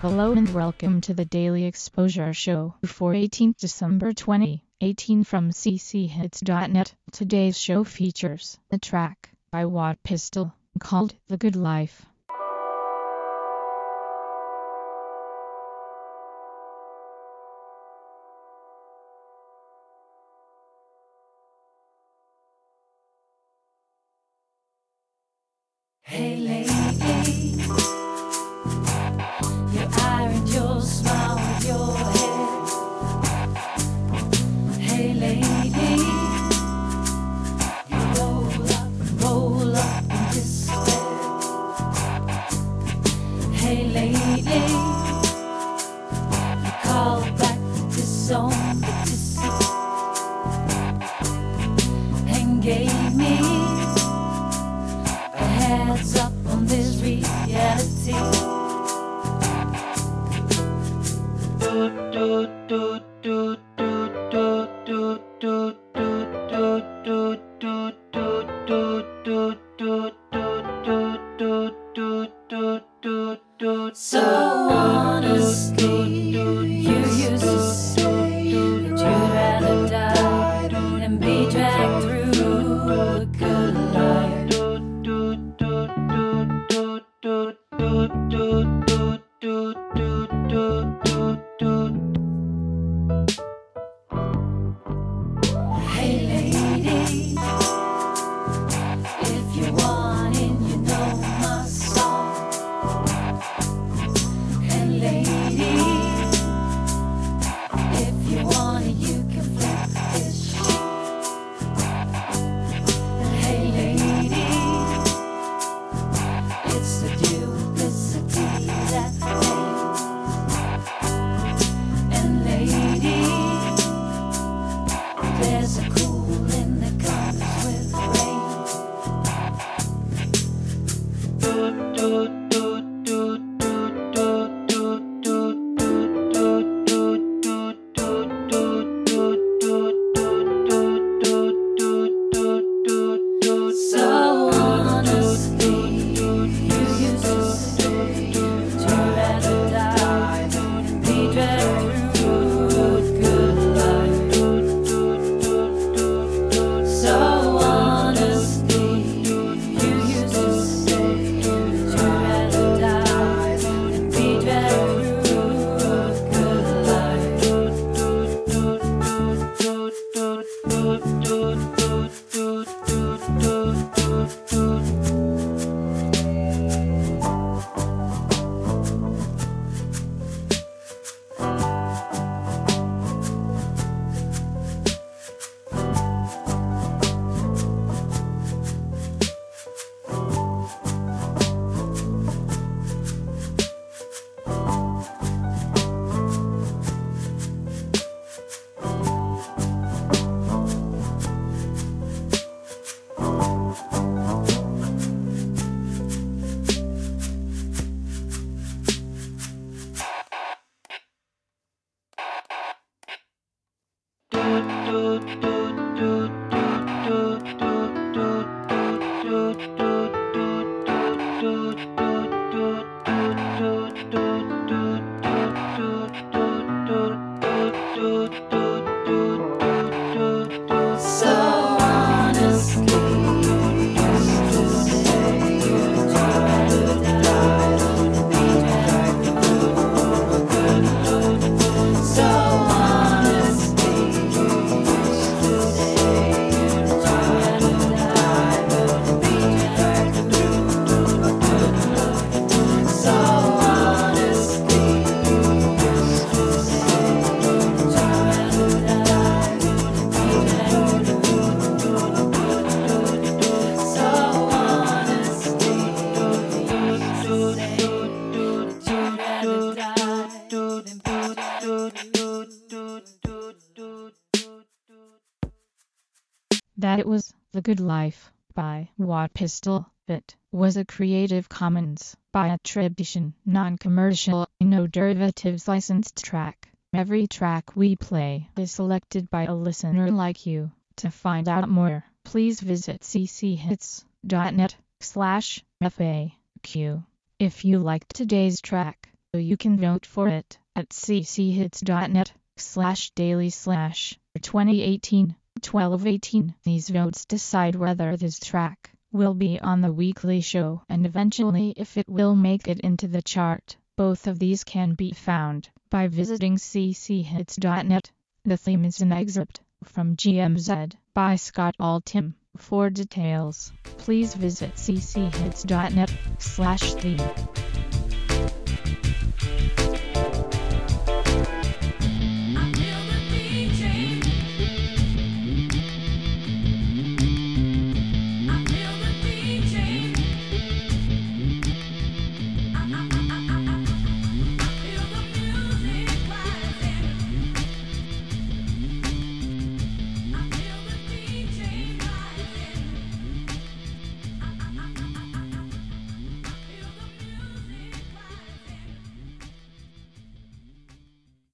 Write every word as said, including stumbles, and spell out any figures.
Hello and welcome to the Daily Exposure Show for eighteenth December twenty eighteen from c c hits dot net. Today's show features a track by Watt Pistol called The Good Life. Hey lady, your eye and your smile with your head. Hey lady, you roll up, roll up in despair. Hey lady, you call back to disown the deceit and gave me heads up on this reality. Do, do, do, do, do, do, do, do, do, do, do, do, do, do, do, do, do, do. So honestly, you used to say that you'd rather die than be dragged through a good life. Hey lady, if you want it, you know my song. And lady, if you want it, you can flip this sheet. Hey lady, it's the duplicity that pains. And lady, there's a cooling that comes with rain. Do, do, do, do, do, do, do, do, do, do, do, so honestly, you used to say you'd rather die than be dragged through a good life. So honestly, you used to say you'd rather die than be dragged through a good life. So honestly, you used to say you'd rather die than be dragged through a good life. So honestly, you used to say you'd rather die than be dragged through a good life. So honestly, you used to say you'd rather die than be dragged through. So honestly, you used to say that you'd rather die than be That was The Good Life by Watt Pistol. It was a Creative Commons by attribution, non-commercial, no derivatives licensed track. Every track we play is selected by a listener like you. To find out more, please visit c c hits dot net slash F A Q. If you liked today's track, You can vote for it at cchits.net slash daily slash 2018 twelve eighteen. These votes decide whether this track will be on the weekly show and eventually if it will make it into the chart. Both of these can be found by visiting cchits.net. The theme is an excerpt from G M Z by Scott Altham. For details, please visit cchits.net slash theme.